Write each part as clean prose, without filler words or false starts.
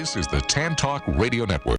This is the Tan Talk Radio Network.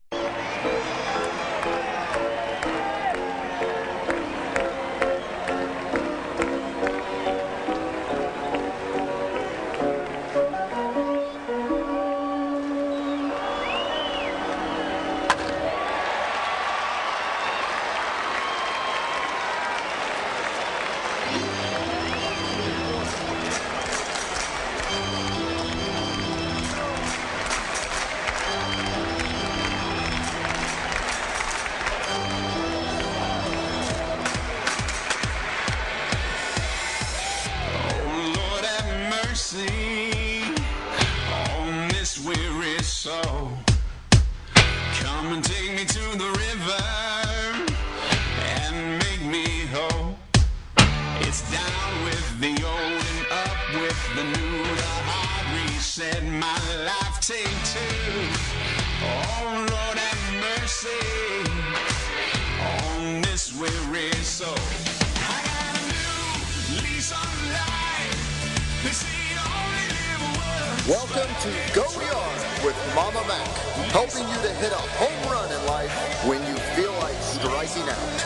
Welcome to Go Yard with Mama Mac, helping you to hit a home run in life when you feel like striking out.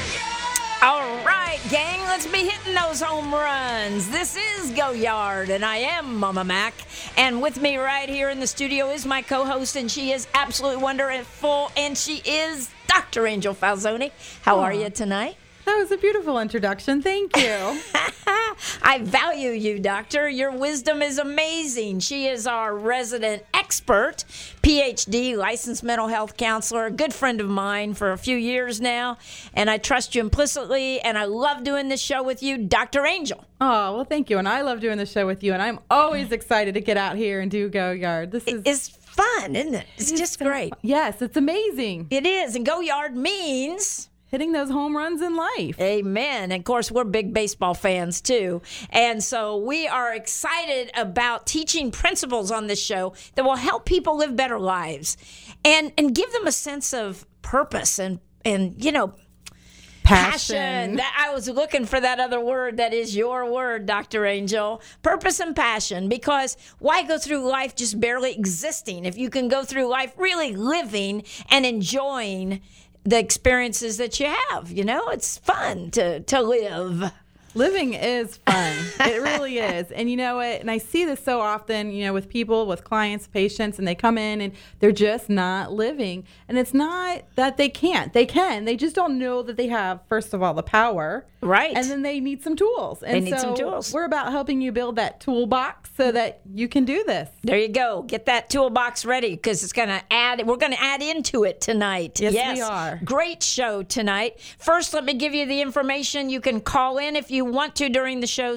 All right, gang, let's be hitting those home runs. This is Go Yard, and I am Mama Mac. And with me right here in the studio is my co-host, and she is absolutely wonderful, and she is Dr. Angel Falzoni. How are you tonight? That was a beautiful introduction. Thank you. I value you, Doctor. Your wisdom is amazing. She is our resident expert, PhD, licensed mental health counselor, a good friend of mine for a few years now, and I trust you implicitly, and I love doing this show with you, Dr. Angel. Oh, well, thank you, and I love doing the show with you, and I'm always excited to get out here and do Go Yard. It's fun, isn't it? It's just great. Yes, it's amazing. It is, and Go Yard means hitting those home runs in life. Amen. And of course, we're big baseball fans too. And so we are excited about teaching principles on this show that will help people live better lives and give them a sense of purpose and you know, passion. That I was looking for that other word that is your word, Dr. Angel. Purpose and passion, because why go through life just barely existing if you can go through life really living and enjoying the experiences that you have? You know, it's fun to live. Living is fun. It really is. And you know what? And I see this so often, you know, with people, with clients, patients, and they come in and they're just not living. And it's not that they can't. They can. They just don't know that they have, first of all, the power. Right. And then they need some tools. And they need some tools. We're about helping you build that toolbox so that you can do this. There you go. Get that toolbox ready, because it's going to we're going to add into it tonight. Yes, we are. Great show tonight. First, let me give you the information. You can call in if you want to during the show,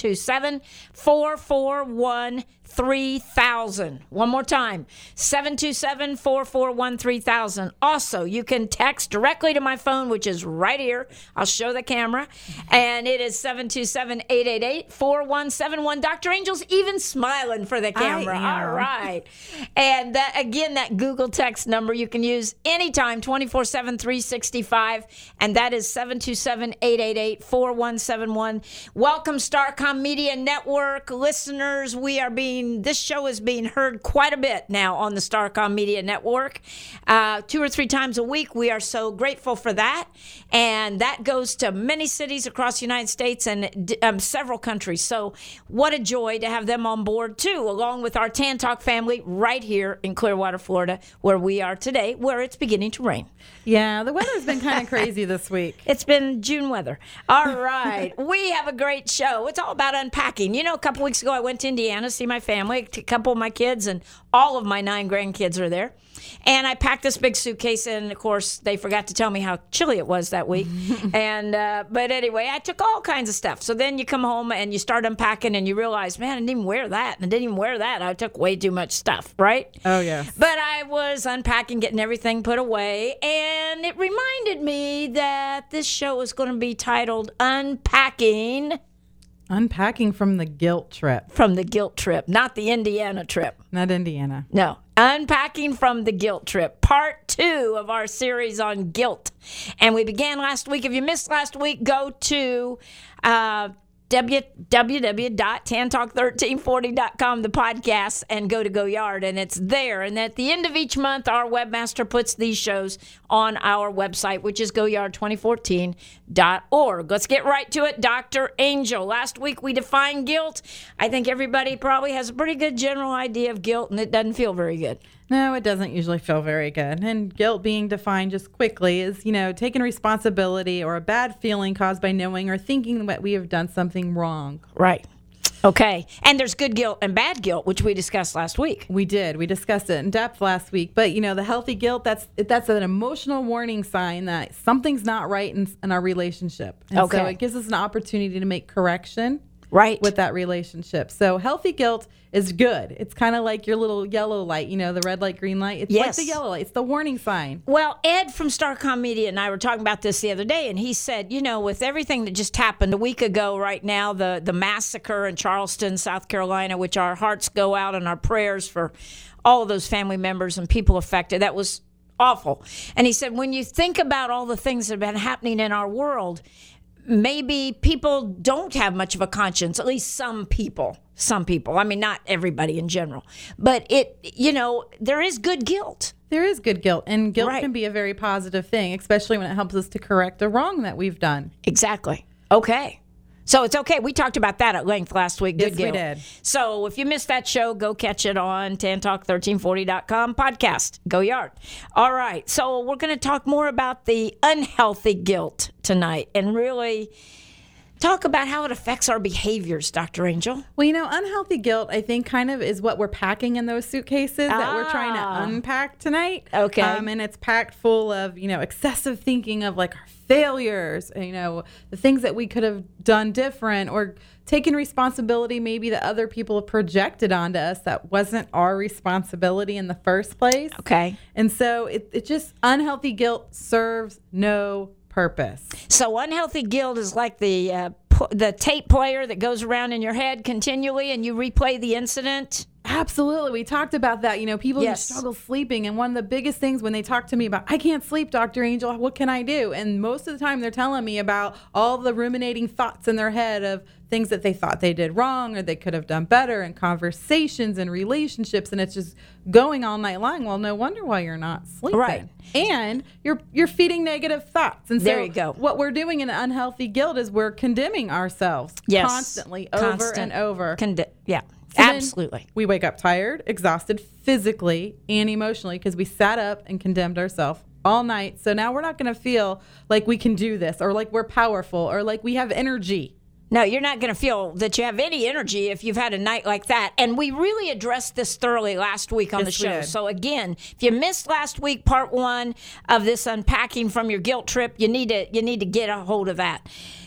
727-441-3000. One more time, 727-441-3000. Also, you can text directly to my phone, which is right here. I'll show the camera. And it is 727-888-4171. Dr. Angel's even smiling for the camera. All right. And that, again, that Google text number you can use anytime, 24/7, 365. And that is 727-888-4171. Welcome, Starcom Media Network listeners. This show is being heard quite a bit now on the Starcom Media Network. 2 or 3 times a week. We are so grateful for that. And that goes to many cities across the United States and several countries. So what a joy to have them on board, too, along with our Tan Talk family right here in Clearwater, Florida, where we are today, where it's beginning to rain. Yeah, the weather's been kind of crazy this week. It's been June weather. All right. We have a great show. It's all about unpacking. You know, a couple weeks ago, I went to Indiana to see my family, a couple of my kids, and all of my 9 grandkids are there. And I packed this big suitcase, and of course, they forgot to tell me how chilly it was that week. But anyway, I took all kinds of stuff. So then you come home and you start unpacking, and you realize, man, I didn't even wear that, and I didn't even wear that. I took way too much stuff, right? Oh, yes. But I was unpacking, getting everything put away, and it reminded me that this show is going to be titled Unpacking. Unpacking from the guilt trip. From the guilt trip, not the Indiana trip. Not Indiana. No. Unpacking from the Guilt Trip, part 2 of our series on guilt. And we began last week. If you missed last week, go to www.tantalk1340.com, the podcast, and go to Go Yard, and it's there. And at the end of each month, our webmaster puts these shows on our website, which is goyard2014.org. Let's get right to it. Dr. Angel, last week we defined guilt. I think everybody probably has a pretty good general idea of guilt, and it doesn't feel very good. No, it doesn't usually feel very good. And guilt being defined just quickly is, taking responsibility or a bad feeling caused by knowing or thinking that we have done something wrong. Right. Okay. And there's good guilt and bad guilt, which we discussed last week. We did. We discussed it in depth last week. But, the healthy guilt, that's an emotional warning sign that something's not right in our relationship. And so it gives us an opportunity to make correction. Right. With that relationship. So healthy guilt is good. It's kind of like your little yellow light, the red light, green light. It's like the yellow light. It's the warning sign. Well, Ed from Starcom Media and I were talking about this the other day, and he said, with everything that just happened a week ago right now, the massacre in Charleston, South Carolina, which our hearts go out and our prayers for all of those family members and people affected. That was awful. And he said, when you think about all the things that have been happening in our world, maybe people don't have much of a conscience, at least some people. I mean, not everybody in general. But there is good guilt. There is good guilt. And guilt can be a very positive thing, especially when it helps us to correct a wrong that we've done. Exactly. Okay. So it's okay. We talked about that at length last week. Good guilt. We did. So if you missed that show, go catch it on tantalk1340.com podcast. Go Yard. All right. So we're going to talk more about the unhealthy guilt tonight and really talk about how it affects our behaviors, Dr. Angel. Well, unhealthy guilt, I think, kind of is what we're packing in those suitcases that we're trying to unpack tonight. Okay. And it's packed full of, excessive thinking of like our failures, the things that we could have done different, or taking responsibility maybe that other people have projected onto us that wasn't our responsibility in the first place. Okay. And so it just, unhealthy guilt serves no purpose. So unhealthy guilt is like the tape player that goes around in your head continually and you replay the incident. Absolutely. We talked about that. People who struggle sleeping. And one of the biggest things when they talk to me about, I can't sleep, Dr. Angel, what can I do? And most of the time they're telling me about all the ruminating thoughts in their head of things that they thought they did wrong or they could have done better, and conversations and relationships. And it's just going all night long. Well, no wonder why you're not sleeping. Right. And you're feeding negative thoughts. And so there you go. What we're doing in unhealthy guilt is we're condemning ourselves constantly over and over. So absolutely. We wake up tired, exhausted physically and emotionally because we sat up and condemned ourselves all night. So now we're not going to feel like we can do this or like we're powerful or like we have energy. No, you're not going to feel that you have any energy if you've had a night like that. And we really addressed this thoroughly last week on the show. So again, if you missed last week, part 1 of this unpacking from your guilt trip, you need to get a hold of that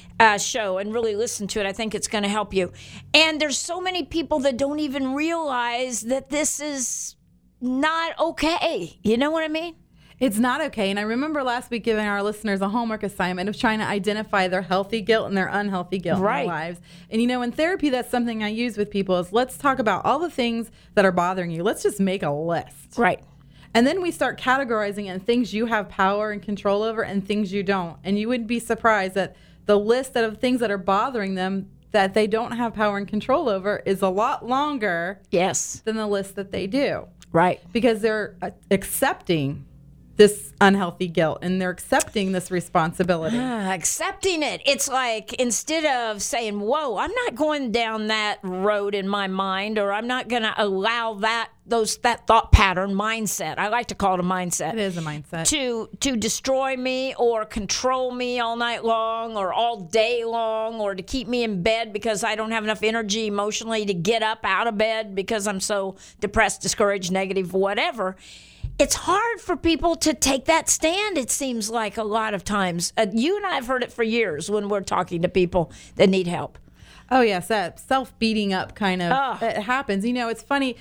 show and really listen to it. I think it's going to help you. And there's so many people that don't even realize that this is not okay. You know what I mean? It's not okay. And I remember last week giving our listeners a homework assignment of trying to identify their healthy guilt and their unhealthy guilt in their lives. And, in therapy, that's something I use with people is let's talk about all the things that are bothering you. Let's just make a list. Right. And then we start categorizing it in things you have power and control over and things you don't. And you wouldn't be surprised that the list of things that are bothering them that they don't have power and control over is a lot longer than the list that they do. Right. Because they're accepting this unhealthy guilt and they're accepting this responsibility. Accepting it. It's like instead of saying, whoa, I'm not going down that road in my mind, or I'm not going to allow that thought pattern, mindset. I like to call it a mindset. It is a mindset. To destroy me or control me all night long or all day long, or to keep me in bed because I don't have enough energy emotionally to get up out of bed because I'm so depressed, discouraged, negative, whatever. It's hard for people to take that stand, it seems like a lot of times. You and I have heard it for years when we're talking to people that need help. Oh, yes, that self-beating up kind of it happens. It's funny.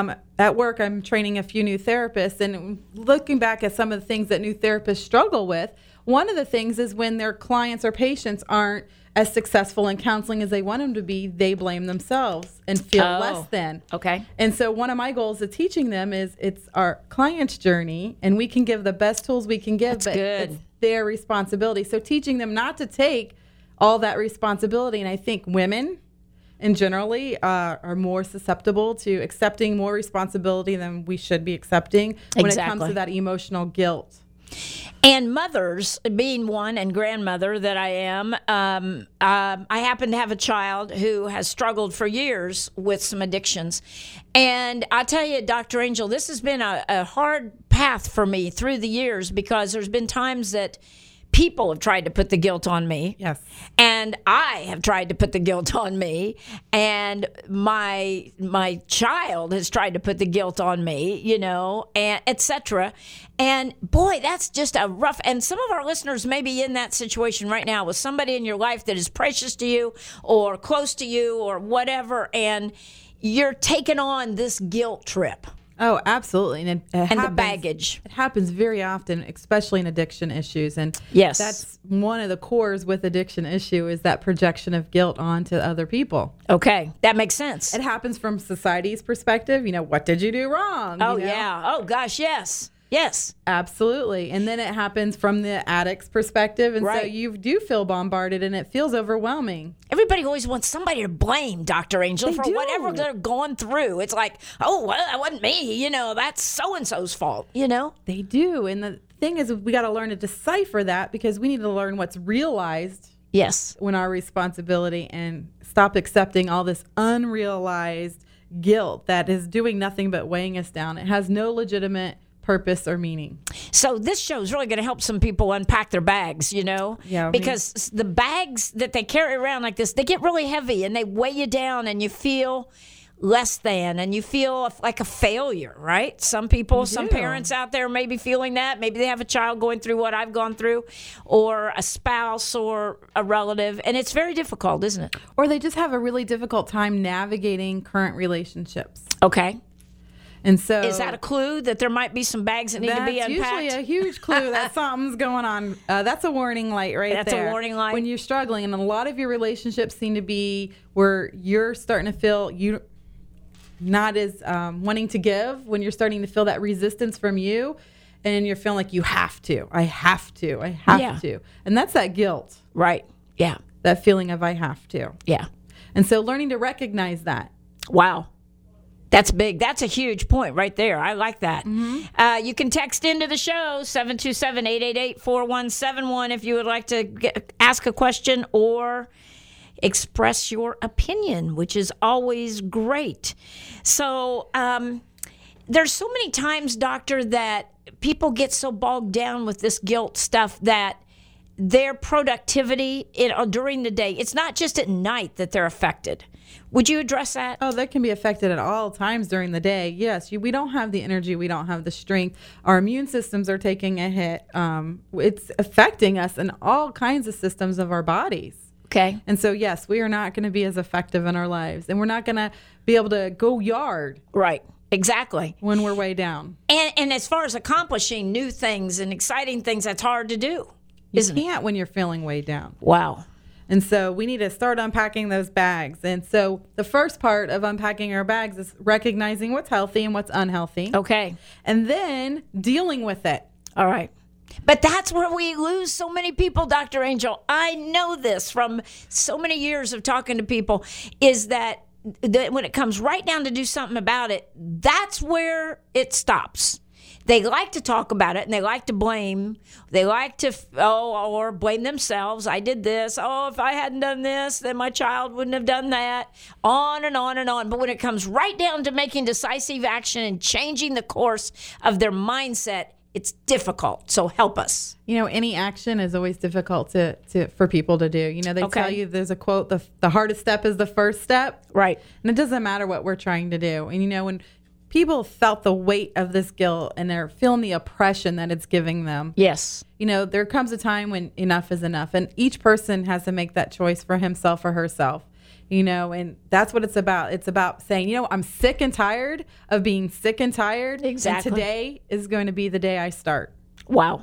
At work, I'm training a few new therapists, and looking back at some of the things that new therapists struggle with, one of the things is when their clients or patients aren't as successful in counseling as they want them to be, they blame themselves and feel less than. Okay. And so one of my goals of teaching them is it's our client's journey, and we can give the best tools we can give, it's their responsibility. So teaching them not to take all that responsibility. And I think women and generally are more susceptible to accepting more responsibility than we should be accepting when it comes to that emotional guilt. And mothers, being one, and grandmother that I am, I happen to have a child who has struggled for years with some addictions. And I tell you, Dr. Angel, this has been a hard path for me through the years, because there's been times that people have tried to put the guilt on me. Yes. And I have tried to put the guilt on me. And my child has tried to put the guilt on me, you know, and et cetera. And boy, that's just a rough, and some of our listeners may be in that situation right now with somebody in your life that is precious to you or close to you or whatever. And you're taking on this guilt trip. Oh, absolutely. And the baggage. It happens very often, especially in addiction issues. And yes, that's one of the cores with addiction issue is that projection of guilt onto other people. Okay, that makes sense. It happens from society's perspective. You know, what did you do wrong? Oh, you know? yeah. Oh, gosh, yes. Yes. Absolutely. And then it happens from the addict's perspective. And right. so you do feel bombarded and it feels overwhelming. Everybody always wants somebody to blame, Dr. Angel, for whatever they're going through. It's like, oh, well, that wasn't me. You know, that's so-and-so's fault, you know? They do. And the thing is, we got to learn to decipher that, because we need to learn what's realized. Yes. When our responsibility, and stop accepting all this unrealized guilt that is doing nothing but weighing us down. It has no legitimate purpose or meaning. So this show is really going to help some people unpack their bags, you know? Yeah. Because the bags that they carry around like this, they get really heavy and they weigh you down and you feel less than and you feel like a failure, right? Some people, some parents out there may be feeling that. Maybe they have a child going through what I've gone through, or a spouse or a relative, and it's very difficult, isn't it? Or they just have a really difficult time navigating current relationships. Okay. And so, is that a clue that there might be some bags that need to be unpacked? That's usually a huge clue that something's going on. That's a warning light right there. That's a warning light. When you're struggling, and a lot of your relationships seem to be where you're starting to feel you not as wanting to give, when you're starting to feel that resistance from you, and you're feeling like you have to. I have to. And that's that guilt. Right. Yeah. That feeling of I have to. Yeah. And so learning to recognize that. Wow. That's big. That's a huge point right there. I like that. Mm-hmm. You can text into the show, 727-888-4171, if you would like to ask a question or express your opinion, which is always great. So there's so many times, doctor, that people get so bogged down with this guilt stuff that their productivity during the day, it's not just at night that they're affected. Would you address that? Oh, that can be affected at all times during the day. Yes, we don't have the energy. We don't have the strength. Our immune systems are taking a hit. It's affecting us in all kinds of systems of our bodies. Okay. And so, yes, we are not going to be as effective in our lives. And we're not going to be able to go yard. Right. Exactly. When we're way down. And as far as accomplishing new things and exciting things, that's hard to do. You can't when you're feeling way down. Wow. And so we need to start unpacking those bags. And so the first part of unpacking our bags is recognizing what's healthy and what's unhealthy. Okay. And then dealing with it. All right. But that's where we lose so many people, Dr. Angel. I know this from so many years of talking to people, is that when it comes right down to do something about it, that's where it stops. They like to talk about it, and they like to blame. They like to, or blame themselves. I did this. Oh, if I hadn't done this, then my child wouldn't have done that. On and on and on. But when it comes right down to making decisive action and changing the course of their mindset, it's difficult. So help us. You know, any action is always difficult for people to do. You know, they tell you, there's a quote, the hardest step is the first step. Right. And it doesn't matter what we're trying to do. And, you know, when people felt the weight of this guilt and they're feeling the oppression that it's giving them. Yes. You know, there comes a time when enough is enough. And each person has to make that choice for himself or herself. You know, and that's what it's about. It's about saying, you know, I'm sick and tired of being sick and tired. Exactly. And today is going to be the day I start. Wow.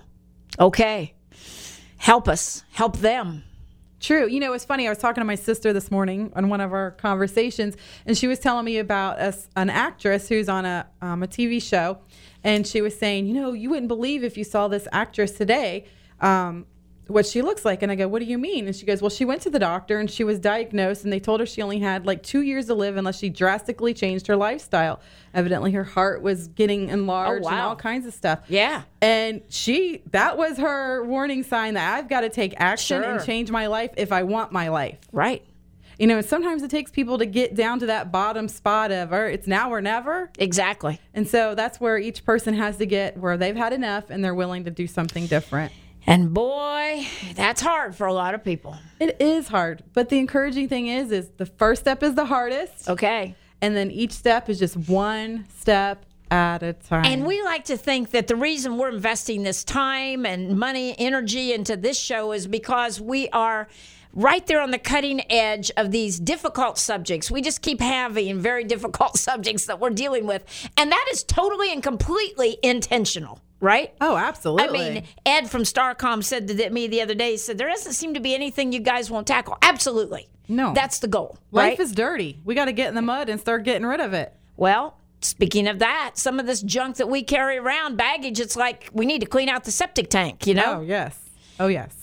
Okay. Help us. Help them. True. You know, it's funny. I was talking to my sister this morning on one of our conversations, and she was telling me about an actress who's on a TV show. And she was saying, you know, you wouldn't believe if you saw this actress today. what she looks like. And I go, what do you mean? And she goes, well, she went to the doctor and she was diagnosed and they told her she only had like 2 years to live unless she drastically changed her lifestyle. Evidently her heart was getting enlarged and all kinds of stuff. Yeah. And that was her warning sign that I've got to take action and change my life if I want my life. Right. You know, sometimes it takes people to get down to that bottom spot of, it's now or never. Exactly. And so that's where each person has to get where they've had enough and they're willing to do something different. And boy, that's hard for a lot of people. It is hard. But the encouraging thing is the first step is the hardest. Okay. And then each step is just one step at a time. And we like to think that the reason we're investing this time and money, energy into this show is because we are right there on the cutting edge of these difficult subjects. We just keep having very difficult subjects that we're dealing with. And that is totally and completely intentional, right? Oh, absolutely. I mean, Ed from Starcom said to me the other day, he said, there doesn't seem to be anything you guys won't tackle. Absolutely. No. That's the goal, Life right? is dirty. We got to get in the mud and start getting rid of it. Well, speaking of that, some of this junk that we carry around, baggage, it's like we need to clean out the septic tank, you know? Oh, yes. Oh, yes.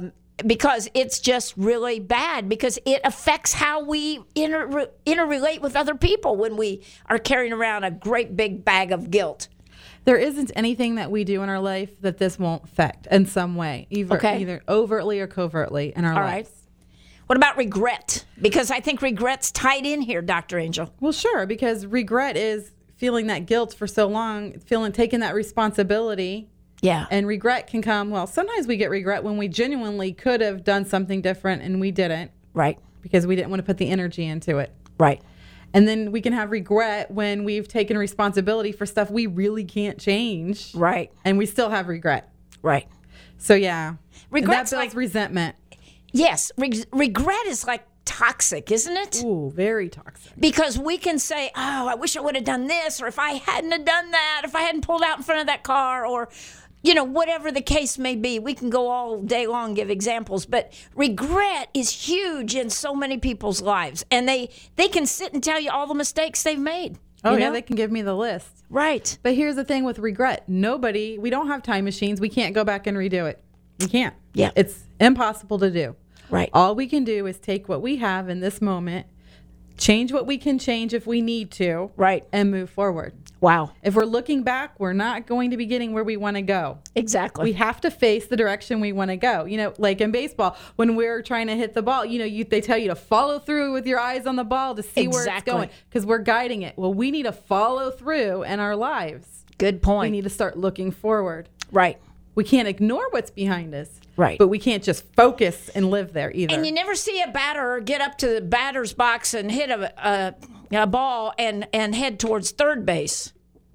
Because it's just really bad because it affects how we interrelate with other people when we are carrying around a great big bag of guilt. There isn't anything that we do in our life that this won't affect in some way, either overtly or covertly in our lives. Right. What about regret? Because I think regret's tied in here, Dr. Angel. Well, sure, because regret is feeling that guilt for so long, taking that responsibility. Yeah. And regret can come, sometimes we get regret when we genuinely could have done something different and we didn't. Right. Because we didn't want to put the energy into it. Right. And then we can have regret when we've taken responsibility for stuff we really can't change. Right. And we still have regret. Right. So, yeah. Regret's that builds resentment. Yes. Regret is like toxic, isn't it? Ooh, very toxic. Because we can say, oh, I wish I would have done this, or if I hadn't have done that, if I hadn't pulled out in front of that car, or, you know, whatever the case may be. We can go all day long, give examples, but regret is huge in so many people's lives. And they can sit and tell you all the mistakes they've made. Oh, you yeah, know? they can give me the list. Right. But here's the thing with regret. We don't have time machines. We can't go back and redo it. We can't. Yeah. It's impossible to do. Right. All we can do is take what we have in this moment, change what we can change if we need to. Right. And move forward. Wow. If we're looking back, we're not going to be getting where we want to go. Exactly. We have to face the direction we want to go. You know, like in baseball, when we're trying to hit the ball, you know, they tell you to follow through with your eyes on the ball to see where it's going because we're guiding it. Well, we need to follow through in our lives. Good point. We need to start looking forward. Right. We can't ignore what's behind us. Right. But we can't just focus and live there either. And you never see a batter get up to the batter's box and hit a ball and head towards third base.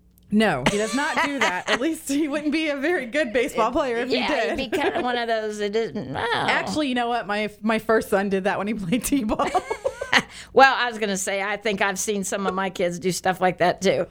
No, he does not do that. At least he wouldn't be a very good baseball player if he did. Yeah, he'd be kind of one of those that isn't. No. Actually, you know what? My first son did that when he played t-ball. Well, I was going to say, I think I've seen some of my kids do stuff like that too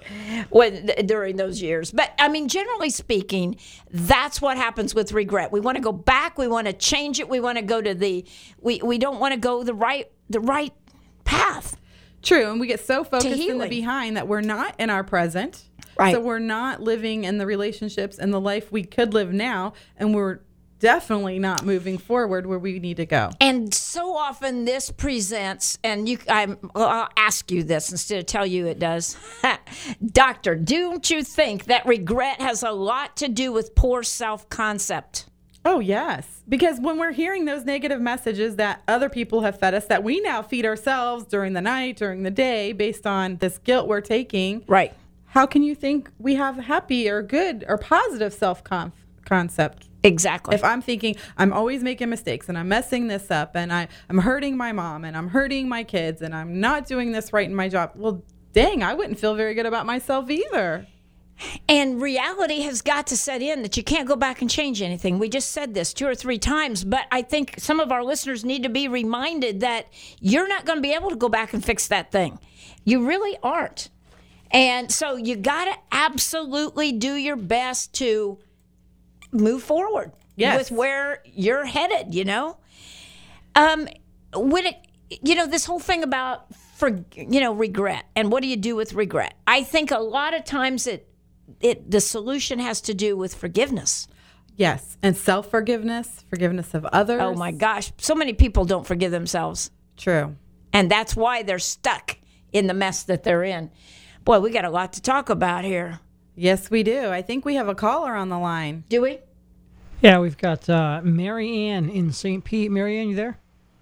during those years. But, I mean, generally speaking, that's what happens with regret. We want to go back. We want to change it. We want to go to we don't want to go the right path. True. And we get so focused in the healing. behind that we're not in our present. Right. So we're not living in the relationships and the life we could live now. And we're definitely not moving forward where we need to go. And so often this presents, and I'll ask you this instead of tell you it does. Doctor, don't you think that regret has a lot to do with poor self-concept? Oh, yes. Because when we're hearing those negative messages that other people have fed us, that we now feed ourselves during the night, during the day, based on this guilt we're taking. Right. How can you think we have happy or good or positive self-concept? Exactly. If I'm thinking I'm always making mistakes and I'm messing this up and I'm hurting my mom and I'm hurting my kids and I'm not doing this right in my job, well, dang, I wouldn't feel very good about myself either. And reality has got to set in that you can't go back and change anything. We just said this 2 or 3 times, but I think some of our listeners need to be reminded that you're not going to be able to go back and fix that thing. You really aren't. And so you got to absolutely do your best to move forward with where you're headed, you know? When this whole thing about, regret and what do you do with regret? I think a lot of times the solution has to do with forgiveness. Yes. And self-forgiveness, forgiveness of others. Oh, my gosh. So many people don't forgive themselves. True. And that's why they're stuck in the mess that they're in. Boy, we got a lot to talk about here. Yes, we do. I think we have a caller on the line. Do we? Yeah, we've got Mary Ann in St. Pete. Mary Ann, you there?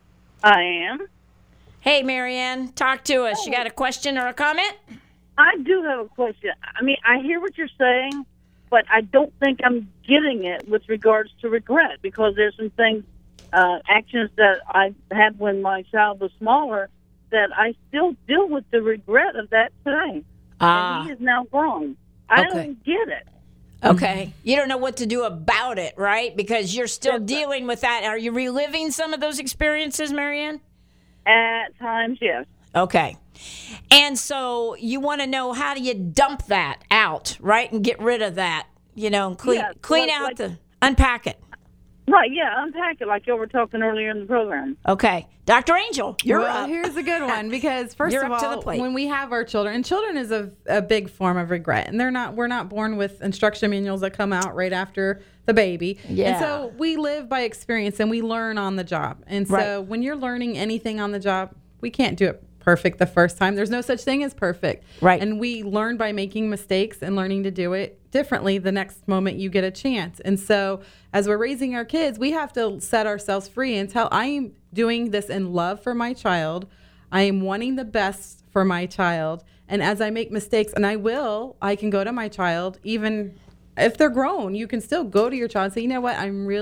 I am. Hey, Marianne, talk to us. You got a question or a comment? I do have a question. I mean, I hear what you're saying, but I don't think I'm getting it with regards to regret, because there's some things, actions that I had when my child was smaller, that I still deal with the regret of that today. And he is now grown. I don't get it. Okay. You don't know what to do about it, right? Because you're still dealing with that. Are you reliving some of those experiences, Marianne? At times, yes. Okay. And so you want to know, how do you dump that out, right? And get rid of that, and clean out unpack it. Right, yeah, unpack it like you were talking earlier in the program. Okay. Dr. Angel, you're up. Here's a good one, because first You're of up to all, the plate. when we have our children, and children is a big form of regret, and we're not born with instruction manuals that come out right after the baby. Yeah. And so we live by experience, and we learn on the job. And so when you're learning anything on the job, we can't do it perfect the first time. There's no such thing as perfect. Right. And we learn by making mistakes and learning to do it differently the next moment you get a chance. And so as we're raising our kids, we have to set ourselves free and tell, I am doing this in love for my child. I am wanting the best for my child. And as I make mistakes, and I can go to my child, even if they're grown, you can still go to your child and say, you know what,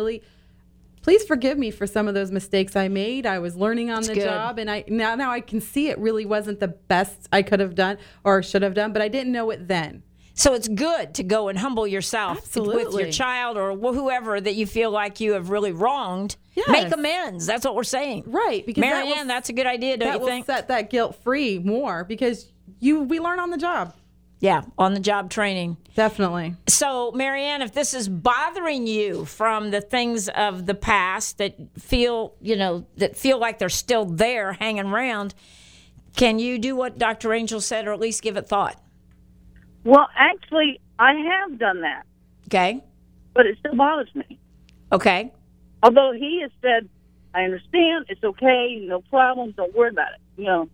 please forgive me for some of those mistakes I made. I was learning on the job, and now I can see it really wasn't the best I could have done or should have done, but I didn't know it then. So it's good to go and humble yourself Absolutely. with your child or whoever that you feel like you have really wronged. Yes. Make amends. That's what we're saying. Right. Because Marianne, that's a good idea, don't you think? That will set that guilt free more, because we learn on the job. Yeah, on the job training. Definitely. So, Marianne, if this is bothering you from the things of the past that feel like they're still there hanging around, can you do what Dr. Angel said, or at least give it thought? Well, actually, I have done that. Okay. But it still bothers me. Okay. Although he has said, I understand, it's okay, no problem, don't worry about it.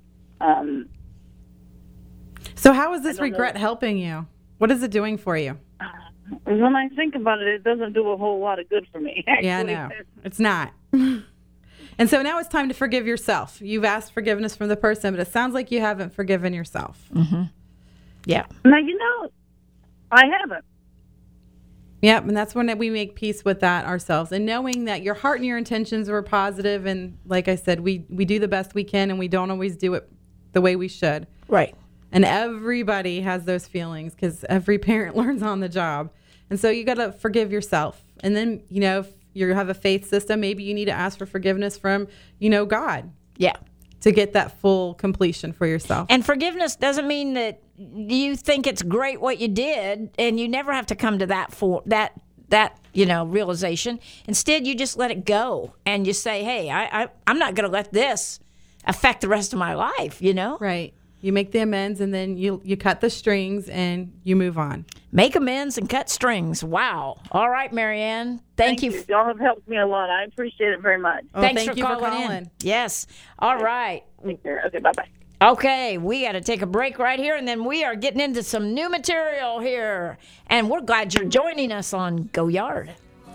So how is this regret helping you? What is it doing for you? When I think about it, it doesn't do a whole lot of good for me, actually. Yeah, I know. It's not. And so now it's time to forgive yourself. You've asked forgiveness from the person, but it sounds like you haven't forgiven yourself. Mm-hmm. Yeah. Now, I haven't. Yep, and that's when we make peace with that ourselves. And knowing that your heart and your intentions were positive, and like I said, we do the best we can, and we don't always do it the way we should. Right. And everybody has those feelings, because every parent learns on the job. And so you got to forgive yourself. And then, if you have a faith system, maybe you need to ask for forgiveness from, God. Yeah. To get that full completion for yourself. And forgiveness doesn't mean that you think it's great what you did, and you never have to come to that realization. Instead, you just let it go, and you say, hey, I'm not going to let this affect the rest of my life, Right. You make the amends, and then you cut the strings, and you move on. Make amends and cut strings. Wow. All right, Marianne. Thank you. Y'all have helped me a lot. I appreciate it very much. Oh, Thanks thank for you calling in. Yes. All right. Take care. Okay, bye-bye. Okay, we got to take a break right here, and then we are getting into some new material here. And we're glad you're joining us on Go Yard.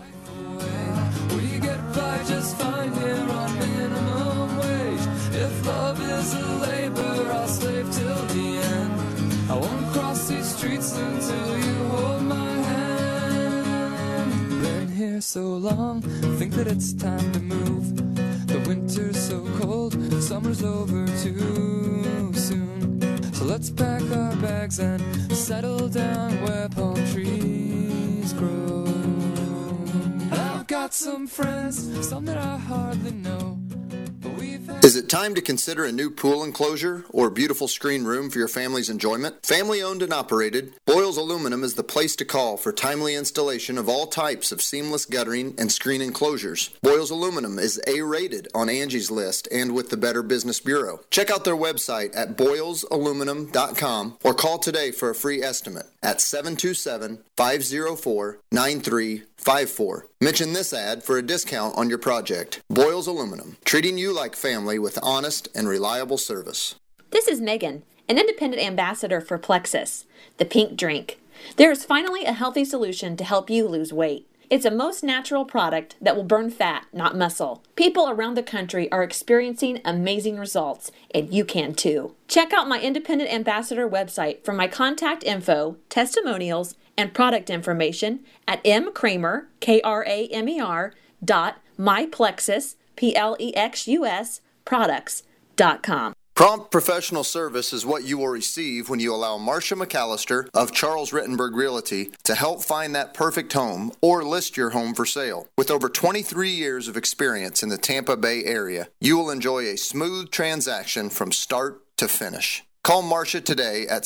We get by just fine here on minimum wage. If love is a labor, I'll slave till the end. I won't cross these streets until you hold my hand. Been here so long, think that it's time to move. The winter's so cold, summer's over too soon. So let's pack our bags and settle down where palm trees grow. I've got some friends, some that I hardly know, but we've had Is it time to consider a new pool enclosure or beautiful screen room for your family's enjoyment? Family owned and operated, Boyles Aluminum is the place to call for timely installation of all types of seamless guttering and screen enclosures. Boyles Aluminum is A-rated on Angie's List and with the Better Business Bureau. Check out their website at boylesaluminum.com or call today for a free estimate at 727-504-9354. Mention this ad for a discount on your project. Boyles Aluminum, treating you like family with honest and reliable service. This is Megan, an independent ambassador for Plexus, the pink drink. There is finally a healthy solution to help you lose weight. It's a most natural product that will burn fat, not muscle. People around the country are experiencing amazing results, and you can too. Check out my independent ambassador website for my contact info, testimonials, and product information at mkramer, Kramer, myplexus, Plexus, products.com. Prompt professional service is what you will receive when you allow Marcia McAllister of Charles Rittenberg Realty to help find that perfect home or list your home for sale. With over 23 years of experience in the Tampa Bay area, you will enjoy a smooth transaction from start to finish. Call Marcia today at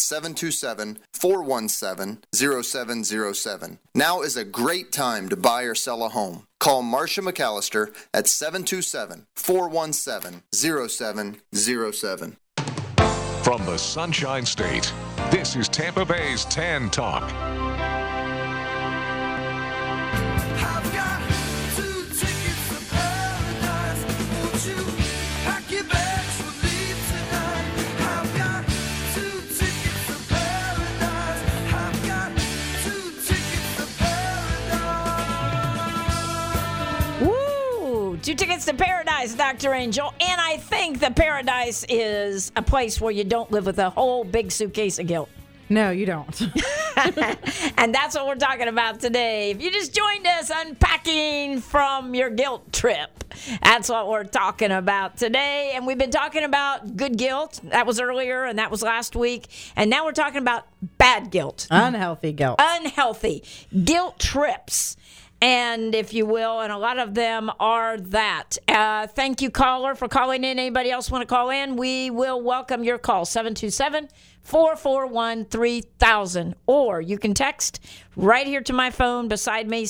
727-417-0707. Now is a great time to buy or sell a home. Call Marcia McAllister at 727-417-0707. From the Sunshine State, this is Tampa Bay's Tan Talk. Two tickets to paradise, Dr. Angel. And I think that paradise is a place where you don't live with a whole big suitcase of guilt. No, you don't. And that's what we're talking about today. If you just joined us, unpacking from your guilt trip. That's what we're talking about today. And we've been talking about good guilt. That was earlier, and that was last week. And now we're talking about bad guilt. Unhealthy guilt. Unhealthy guilt trips. And if you will, and a lot of them are that. Thank you, caller, for calling in. Anybody else want to call in? We will welcome your call, 727-441-3000. Or you can text right here to my phone beside me,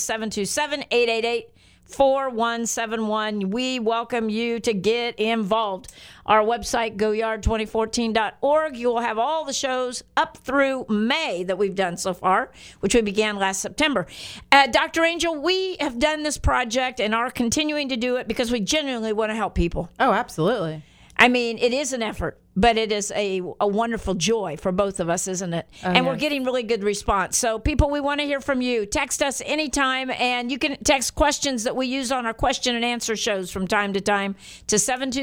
727-888-4171. We welcome you to get involved. Our website, goyard2014.org. You will have all the shows up through May that we've done so far, which we began last September. Dr. Angel, we have done this project and are continuing to do it because we genuinely want to help people. Oh, absolutely. I mean, it is an effort, but it is a wonderful joy for both of us, isn't it? And we're getting really good response. So, people, we want to hear from you. Text us anytime, and you can text questions that we use on our question and answer shows from time to time to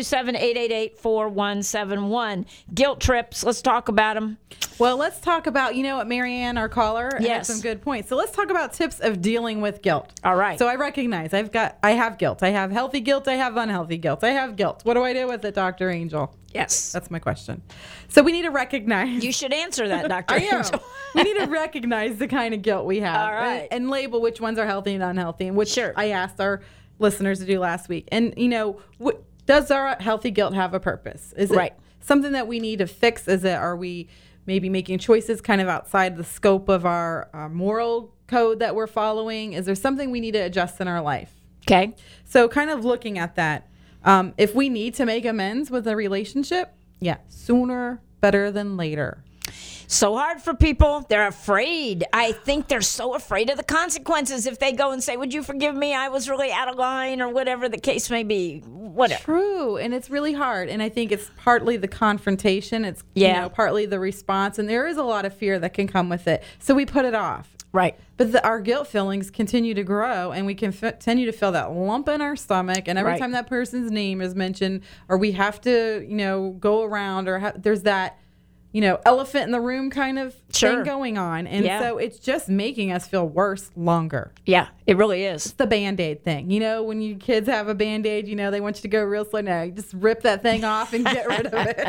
727-888-4171. Guilt trips, let's talk about them. Well, let's talk about, you know what, Marianne, our caller, yes, had some good points. So let's talk about tips of dealing with guilt. All right. So I recognize I have guilt. I have healthy guilt. I have unhealthy guilt. I have guilt. What do I do with it, Dr. Angel? Yes. That's my question. So we need to recognize. You should answer that, Dr. I know. Angel. We need to recognize the kind of guilt we have. All right. And label which ones are healthy and unhealthy, and which Sure. I asked our listeners to do last week. And, you know, does our healthy guilt have a purpose? Is it Right. something that we need to fix? Are we maybe making choices kind of outside the scope of our moral code that we're following? Is there something we need to adjust in our life? Okay. So kind of looking at that, if we need to make amends with a relationship, yeah, sooner better than later. So hard for people. They're afraid. I think they're so afraid of the consequences if they go and say, would you forgive me? I was really out of line, or whatever the case may be. Whatever. True. And it's really hard. And I think it's partly the confrontation. It's partly the response. And there is a lot of fear that can come with it. So we put it off. Right. But our guilt feelings continue to grow, and we can continue to feel that lump in our stomach. And every time that person's name is mentioned, or we have to, go around, or there's that, elephant in the room kind of thing going on. And so it's just making us feel worse longer. Yeah, it really is. It's the Band-Aid thing. When you kids have a Band-Aid, they want you to go real slow. No, you just rip that thing off and get rid of it.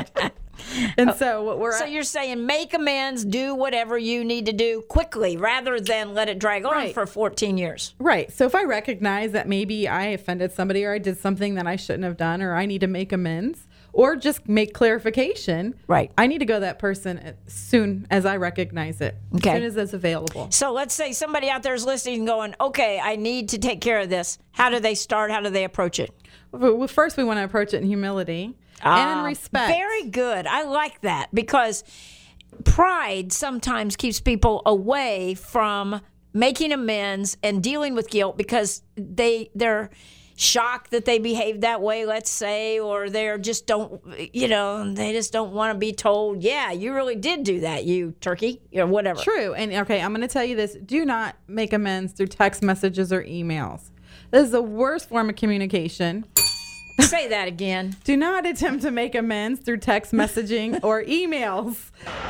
And so what we're So you're saying make amends, do whatever you need to do quickly rather than let it drag on Right. for 14 years. right. So if I recognize that maybe I offended somebody or I did something that I shouldn't have done or I need to make amends or just make clarification, Right. I need to go to that person as soon as I recognize it, Okay. as soon as it's available. So let's say somebody out there is listening and going, okay, I need to take care of this. How do they start? How do they approach it? Well, first, we want to approach it in humility and in respect. Very good. I like that because pride sometimes keeps people away from making amends and dealing with guilt because they're shocked that they behaved that way, let's say, or they're just they just don't want to be told, yeah, you really did do that, you turkey, or whatever. True. And okay, I'm going to tell you this. Do not make amends through text messages or emails. This is the worst form of communication. Say that again. Do not attempt to make amends through text messaging or emails.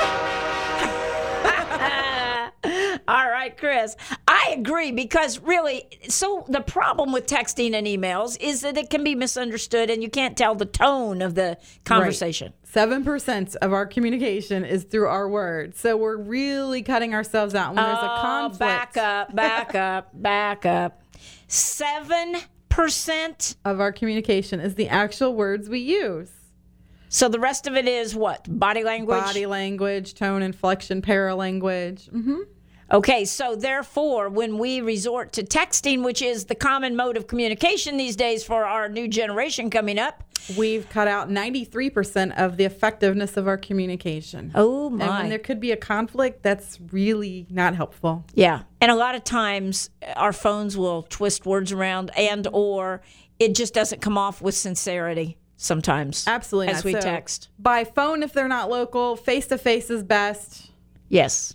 All right, Chris. I agree because really, so the problem with texting and emails is that it can be misunderstood and you can't tell the tone of the conversation. 7% of our communication is through our words. So we're really cutting ourselves out when there's a conflict. Back up. 7% of our communication is the actual words we use. So the rest of it is what? Body language? Body language, tone, inflection, paralanguage. Mm-hmm. Okay, so therefore, when we resort to texting, which is the common mode of communication these days for our new generation coming up, we've cut out 93% of the effectiveness of our communication. Oh, And my. when there could be a conflict, that's really not helpful. Yeah. And a lot of times our phones will twist words around and or it just doesn't come off with sincerity sometimes. Absolutely. As not. we So text. by phone, if they're not local, face-to-face is best. Yes.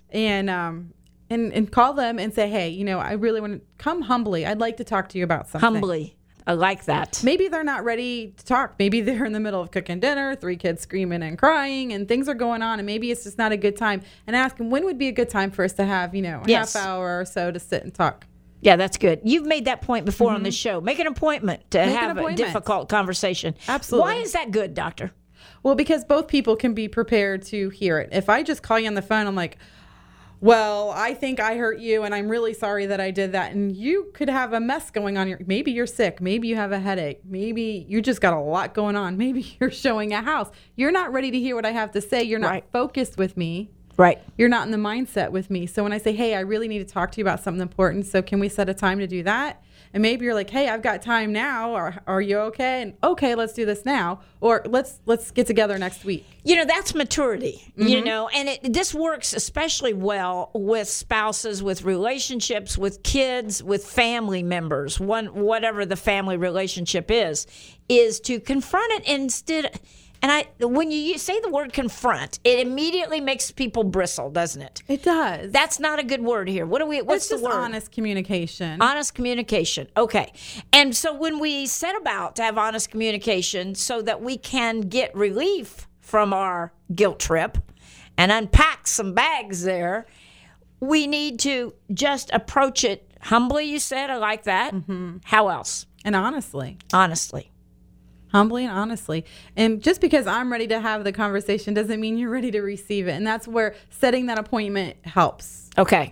And call them and say, hey, I really want to come humbly. I'd like to talk to you about something. Humbly. I like that. Maybe they're not ready to talk. Maybe they're in the middle of cooking dinner, 3 kids screaming and crying, and things are going on, and maybe it's just not a good time. And ask them, when would be a good time for us to have, a Yes. half hour or so to sit and talk? Yeah, that's good. You've made that point before on the show. Make an appointment to have a appointment. difficult conversation. Absolutely. Why is that good, doctor? Well, because both people can be prepared to hear it. If I just call you on the phone, I'm like, well, I think I hurt you and I'm really sorry that I did that. And you could have a mess going on. Maybe you're sick. Maybe you have a headache. Maybe you just got a lot going on. Maybe you're showing a house. You're not ready to hear what I have to say. You're not Right. focused with me. Right. You're not in the mindset with me. So when I say, hey, I really need to talk to you about something important. So can we set a time to do that? And maybe you're like, hey, I've got time now. Or are you okay? And okay, let's do this now. Or let's get together next week. That's maturity, and this works especially well with spouses, with relationships, with kids, with family members, whatever the family relationship is to confront it instead. And when you say the word confront, it immediately makes people bristle, doesn't it? It does. That's not a good word here. What's It's the just word? honest communication. Honest communication. Okay. And so when we set about to have honest communication so that we can get relief from our guilt trip and unpack some bags there, we need to just approach it humbly, you said. I like that. Mm-hmm. How else? And honestly. Honestly. Humbly and honestly. And just because I'm ready to have the conversation doesn't mean you're ready to receive it. And that's where setting that appointment helps. Okay.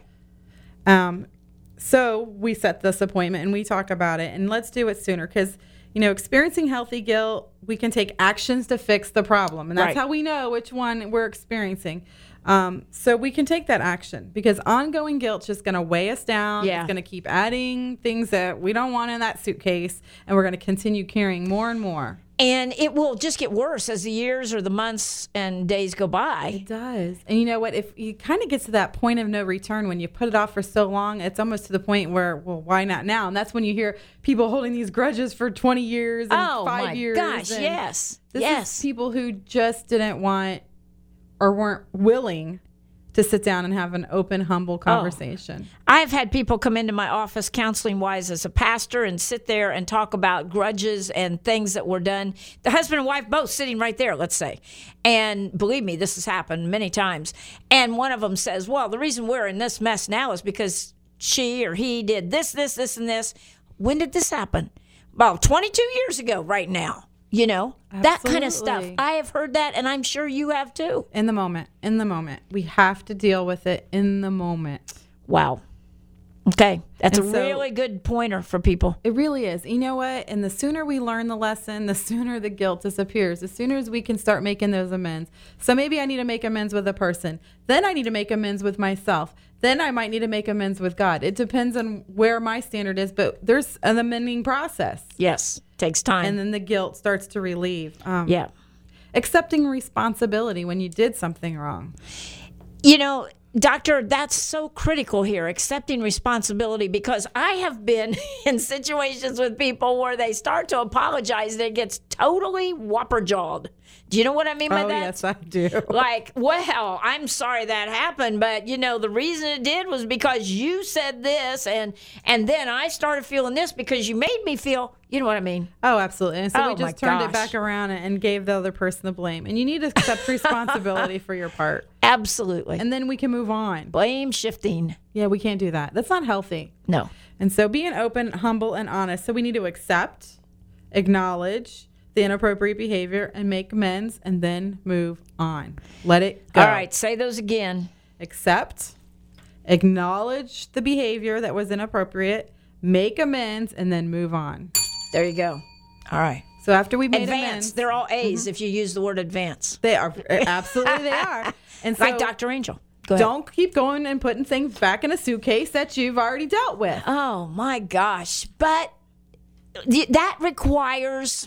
So we set this appointment and we talk about it. And let's do it sooner because, experiencing healthy guilt, we can take actions to fix the problem. And that's Right. how we know which one we're experiencing. So we can take that action because ongoing guilt's just going to weigh us down. Yeah. It's going to keep adding things that we don't want in that suitcase. And we're going to continue carrying more and more. And it will just get worse as the years or the months and days go by. It does. And you know what? If you kind of get to that point of no return, when you put it off for so long, it's almost to the point where, well, why not now? And that's when you hear people holding these grudges for 20 years and 5 years. Gosh, and yes. This Yes. is people who just didn't want or weren't willing to sit down and have an open, humble conversation. I've had people come into my office counseling wise as a pastor and sit there and talk about grudges and things that were done. The husband and wife both sitting right there, let's say. And believe me, this has happened many times. And one of them says, well, the reason we're in this mess now is because she or he did this, and this. When did this happen? About 22 years ago right now. You know, that kind of stuff. Absolutely. I have heard that, and I'm sure you have too. In the moment. We have to deal with it in the moment. Wow. Okay. That's And a so- really good pointer for people. It really is. You know what? And the sooner we learn the lesson, the sooner the guilt disappears. The sooner as we can start making those amends. So maybe I need to make amends with a person. Then I need to make amends with myself. Then I might need to make amends with God. It depends on where my standard is, but there's an amending process. Yes. Takes time. And then the guilt starts to relieve. Yeah. Accepting responsibility when you did something wrong. You know, Doctor, that's so critical here, accepting responsibility, because I have been in situations with people where they start to apologize and it gets totally whopper-jawed. Do you know what I mean by Oh, that? yes, I do. Like, well, I'm sorry that happened, but, you know, the reason it did was because you said this, and then I started feeling this because you made me feel, you know what I mean? Oh, absolutely. And so Oh, we my just turned gosh. it back around and gave the other person the blame. And you need to accept responsibility for your part. Absolutely. And then we can move on. Blame shifting. Yeah, we can't do that. That's not healthy. No. And so being open, humble, and honest. So we need to accept, acknowledge the inappropriate behavior, and make amends, and then move on. Let it go. All right, say those again. Accept, acknowledge the behavior that was inappropriate, make amends, and then move on. There you go. All right. So after we made Advance. amends, They're all A's if you use the word advance. they are absolutely they are. And so Like Dr. Angel. Go ahead. don't keep going and putting things back in a suitcase that you've already dealt with. Oh, my gosh. But that requires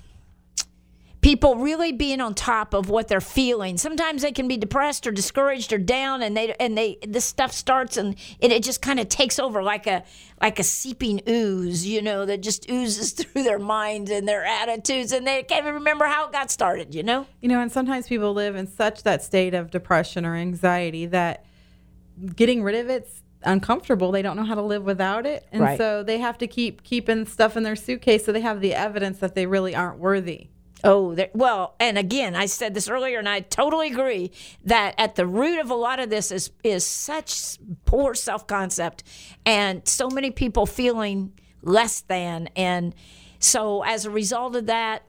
people really being on top of what they're feeling. Sometimes they can be depressed or discouraged or down, and this stuff starts and it just kind of takes over like a seeping ooze, you know, that just oozes through their mind and their attitudes, and they can't even remember how it got started, you know? You know, and sometimes people live in such that state of depression or anxiety that getting rid of it's uncomfortable. They don't know how to live without it. And Right. so they have to keep keeping stuff in their suitcase so they have the evidence that they really aren't worthy. Oh, well, and again, I said this earlier, and I totally agree that at the root of a lot of this is such poor self-concept, and so many people feeling less than, and so as a result of that,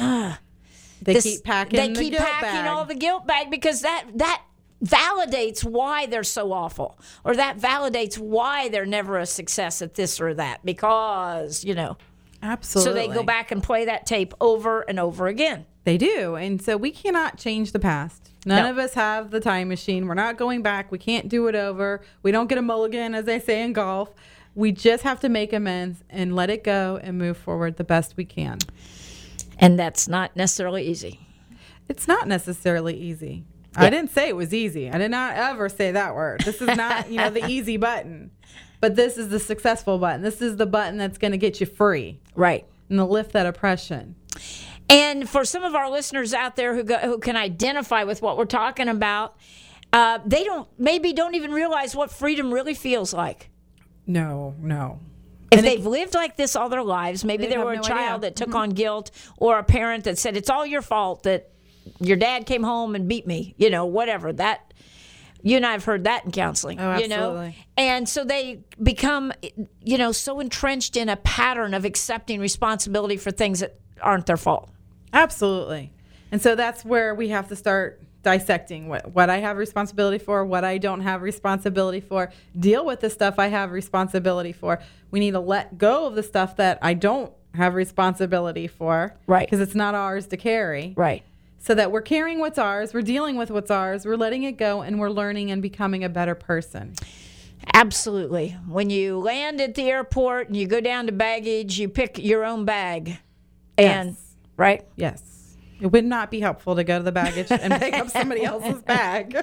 They keep packing the guilt bag. all the guilt bag, because that validates why they're so awful, or that validates why they're never a success at this or that, because, you know. Absolutely. So they go back and play that tape over and over again. They do. And so we cannot change the past. None of us have the time machine. We're not going back. We can't do it over. We don't get a mulligan, as they say in golf. We just have to make amends and let it go and move forward the best we can. And that's not necessarily easy. It's not necessarily easy. I didn't say it was easy. I did not ever say that word. This is not, the easy button. But this is the successful button. This is the button that's going to get you free. Right. And to lift that oppression. And for some of our listeners out there who can identify with what we're talking about, they don't even realize what freedom really feels like. No. If they've lived like this all their lives, maybe They they were a have no child idea. that took on guilt, or a parent that said, it's all your fault that your dad came home and beat me, whatever. That, you and I have heard that in counseling, Oh, absolutely. And so they become, so entrenched in a pattern of accepting responsibility for things that aren't their fault. Absolutely. And so that's where we have to start dissecting what I have responsibility for, what I don't have responsibility for, deal with the stuff I have responsibility for. We need to let go of the stuff that I don't have responsibility for. Right. Because it's not ours to carry. Right. So that we're carrying what's ours, we're dealing with what's ours, we're letting it go, and we're learning and becoming a better person. Absolutely. When you land at the airport and you go down to baggage, you pick your own bag. And Yes. right? Yes. It would not be helpful to go to the baggage and pick up somebody else's bag.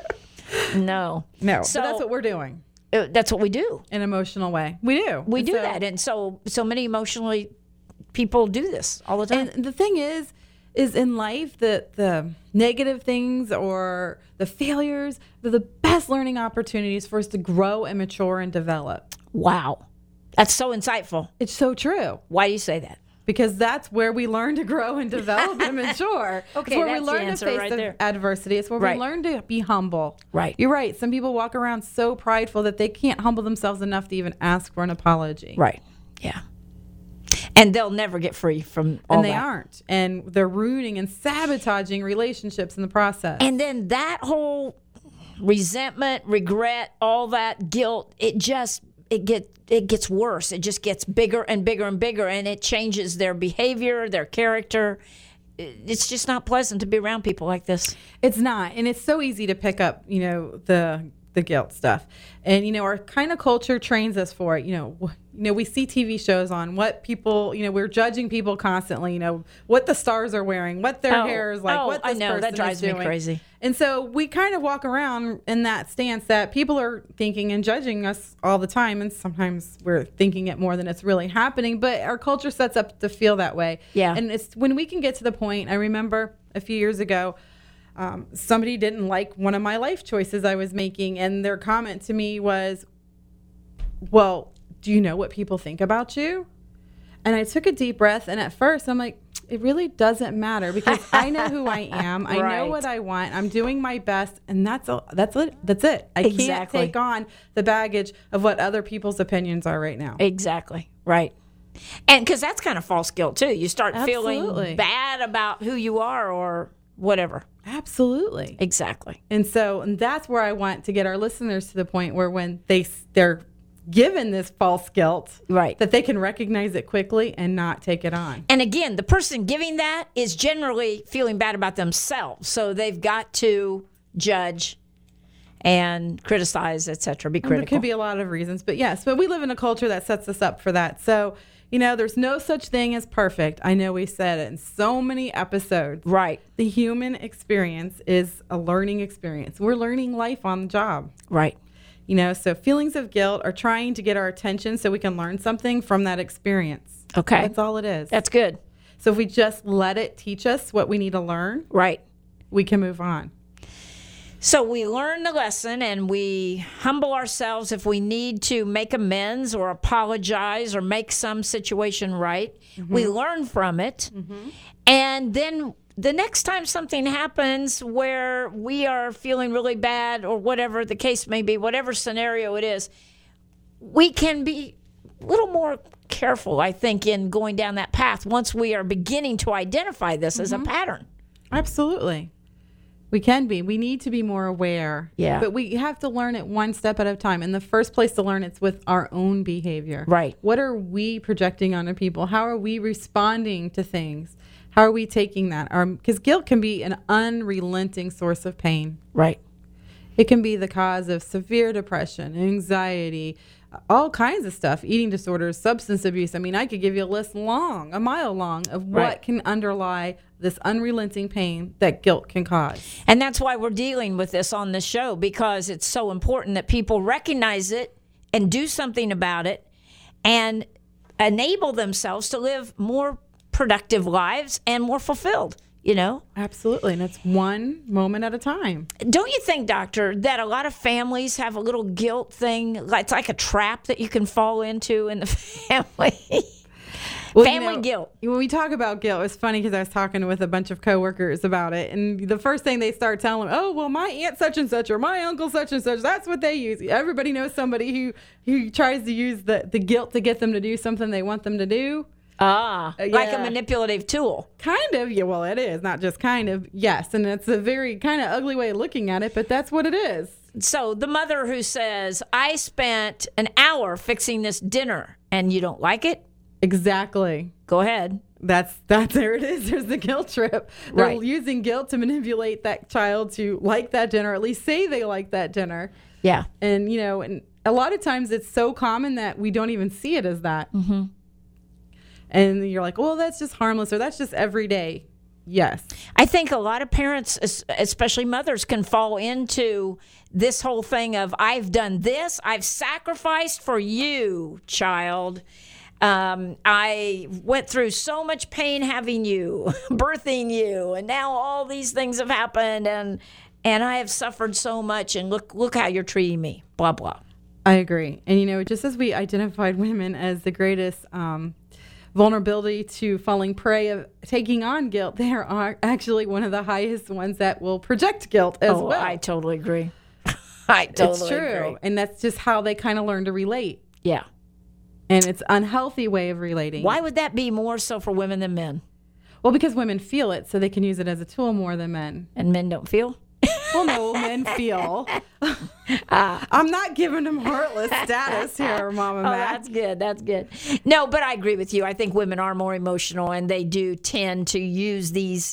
No. No. So but that's what we're doing. That's what we do. In an emotional way. We do. We And do so- that. And so many emotionally people do this all the time. And the thing is in life, the negative things or the failures, they're the best learning opportunities for us to grow and mature and develop. Wow. That's so insightful. It's so true. Why do you say that? Because that's where we learn to grow and develop and mature. Okay, it's where that's we the learn to answer face right the there. adversity. It's where Right. we learn to be humble. Right. You're right. Some people walk around so prideful that they can't humble themselves enough to even ask for an apology. Right. Yeah. And they'll never get free from all And they that. aren't. And they're ruining and sabotaging relationships in the process. And then that whole resentment, regret, all that guilt, it gets worse. It just gets bigger and bigger and bigger, and it changes their behavior, their character. It's just not pleasant to be around people like this. It's not. And it's so easy to pick up, the guilt stuff. And, our kind of culture trains us for it. We see TV shows on what people, we're judging people constantly, what the stars are wearing, what their hair is like, what this I know, person that drives is me doing. crazy. And so we kind of walk around in that stance that people are thinking and judging us all the time. And sometimes we're thinking it more than it's really happening. But our culture sets up to feel that way. Yeah. And it's when we can get to the point, I remember a few years ago, somebody didn't like one of my life choices I was making. And their comment to me was, well, do you know what people think about you? And I took a deep breath. And at first I'm like, it really doesn't matter because I know who I am. I know what I want. I'm doing my best. And that's it. I can't take on the baggage of what other people's opinions are right now. Exactly. Right. And because that's kind of false guilt too. You start Absolutely. feeling bad about who you are or whatever. Absolutely. Exactly. And that's where I want to get our listeners to the point where when they're given this false guilt, right, that they can recognize it quickly and not take it on. And again, the person giving that is generally feeling bad about themselves. So they've got to judge and criticize, etc., be critical. There could be a lot of reasons, but we live in a culture that sets us up for that. So, there's no such thing as perfect. I know we said it in so many episodes. Right. The human experience is a learning experience. We're learning life on the job. Right. So feelings of guilt are trying to get our attention so we can learn something from that experience. Okay. That's all it is. That's good. So if we just let it teach us what we need to learn, right, we can move on. So we learn the lesson and we humble ourselves if we need to make amends or apologize or make some situation right. Mm-hmm. We learn from it. Mm-hmm. And then the next time something happens where we are feeling really bad or whatever the case may be, whatever scenario it is, we can be a little more careful, I think, in going down that path once we are beginning to identify this mm-hmm. as a pattern. Absolutely. We can be. We need to be more aware. Yeah. But we have to learn it one step at a time. And the first place to learn it's with our own behavior. Right. What are we projecting onto people? How are we responding to things? How are we taking that? Because guilt can be an unrelenting source of pain. Right. It can be the cause of severe depression, anxiety, all kinds of stuff, eating disorders, substance abuse. I mean, I could give you a list a mile long of what can underlie this unrelenting pain that guilt can cause. And that's why we're dealing with this on the show, because it's so important that people recognize it and do something about it and enable themselves to live more productive lives and more fulfilled, Absolutely. And it's one moment at a time. Don't you think, Doctor, that a lot of families have a little guilt thing? It's like a trap that you can fall into in the family. Well, family guilt. When we talk about guilt, it's funny because I was talking with a bunch of coworkers about it. And the first thing they start telling, oh, well, my aunt such and such or my uncle such and such, that's what they use. Everybody knows somebody who tries to use the guilt to get them to do something they want them to do. Like a manipulative tool. Kind of. Yeah, well, it is. Not just kind of. Yes. And it's a very kind of ugly way of looking at it, but that's what it is. So the mother who says, I spent an hour fixing this dinner and you don't like it? Exactly. Go ahead. That's there it is. There's the guilt trip. They're using guilt to manipulate that child to like that dinner, or at least say they like that dinner. Yeah. And, and a lot of times it's so common that we don't even see it as that. Mm-hmm. And you're like, well, that's just harmless, or that's just everyday. Yes. I think a lot of parents, especially mothers, can fall into this whole thing of, I've done this, I've sacrificed for you, child. I went through so much pain having you, birthing you, and now all these things have happened, and I have suffered so much, and look how you're treating me, blah, blah. I agree. And, just as we identified women as the greatest vulnerability to falling prey of taking on guilt, they are actually one of the highest ones that will project guilt as well. I totally agree. I totally It's true. agree. And that's just how they kind of learn to relate. Yeah. And it's an unhealthy way of relating. Why would that be more so for women than men? Well, because women feel it, so they can use it as a tool more than men. And men don't feel? Well, no, men feel. I'm not giving them heartless status here, Mama Oh, Mac. that's good. That's good. No, but I agree with you. I think women are more emotional, and they do tend to use these